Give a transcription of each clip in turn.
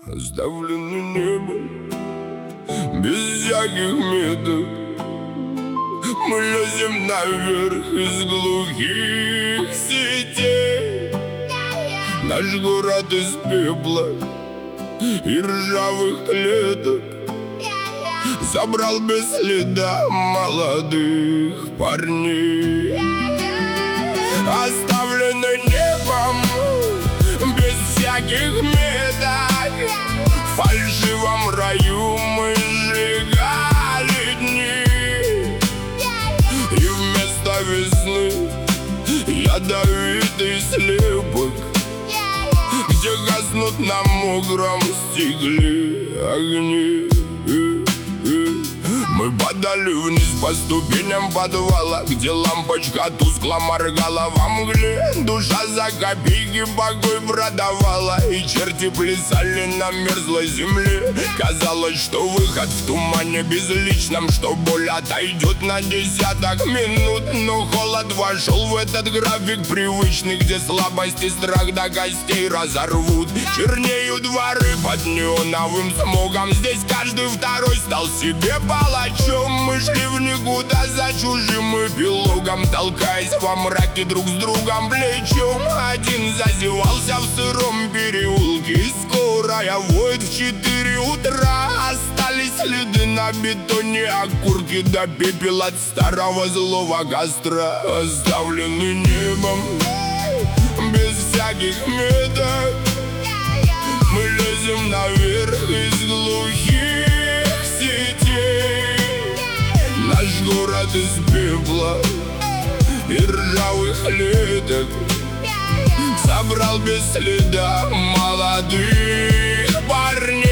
Сдавлено небо, без всяких меток. Мы лезем наверх из глухих сетей. Наш город из пепла и ржавых клеток забрал без следа молодых парней. Оставлены небом без всяких меток. В фальшивом раю мы сжигали дни, и вместо весны ядовитый слепок, где гаснут на мокром стекле огни. Мы падали вниз по ступеням подвала, где лампочка тускло моргала во мгле. Душа за копейки покой продавала, и черти плясали на мерзлой земле. Казалось, что выход в тумане безличном, что боль отойдет на десяток минут. Но холод вошел в этот график привычный, где слабость и страх до костей разорвут. Чернеют дворы под неоновым смогом, здесь каждый второй стал себе палачом. Мы шли в никуда за чужим эпилогом, толкаясь во мраке друг с другом плечом. Один зазевался в сыром переулке, и скорая воет в 4 утра. Остались следы на бетоне, окурки до пепел от старого злого костра. Оставлены небом без всяких меток. Мы лезем наверх из глухих сетей. Наш город из пепла и ржавых клеток собрал без следа молодых парней.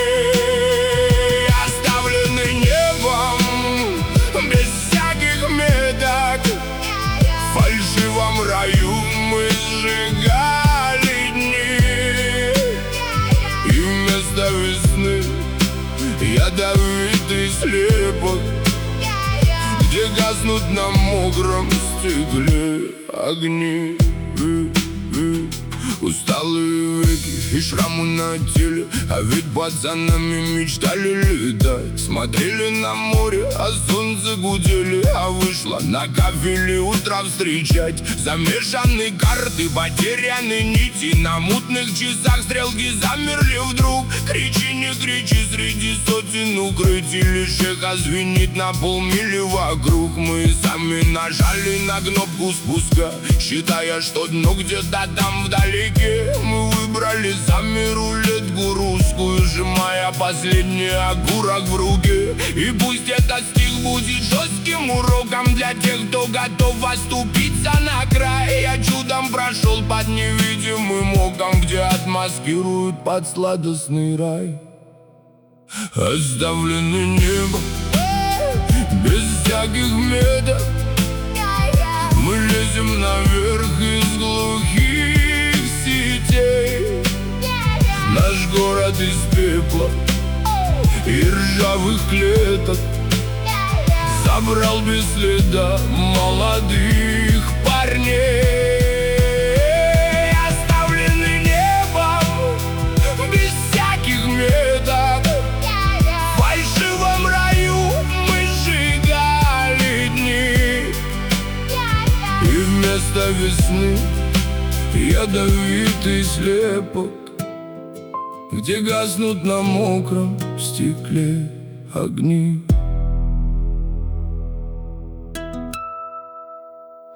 Оставлены небом без всяких меток. В фальшивом раю мы сжигали дни, и вместо весны ядовитый слепок, где гаснут на мокром стекле огни. Усталые веки и шрамы на теле, а ведь пацанами мечтали летать. Смотрели на море, а солнце гудели, а вышло на кафеле утро встречать. Замешаны карты, потеряны нити, на мутных часах стрелки замерли вдруг. Кричи, не кричи, среди сотен укрытий лишь эхо звенит на полмили вокруг. Мы сами нажали на кнопку спуска, считая, что дно где-то там вдалеке. Мы выбрали сами рулетку русскую, сжимая последний окурок в руке. И пусть этот стих будет жестким уроком для тех, кто готов оступиться на край. Я чудом прошел под невидимым оком, где отмаскируют под сладостный рай. Оставлены небом без всяких меток. Мы лезем наверх из глухих сетей. Наш город из пепла и ржавых клеток забрал без следа молодых парней. Оставлены небом без всяких меток. В фальшивом раю мы сжигали дни, и вместо весны ядовитый слепок, где гаснут на мокром стекле огни.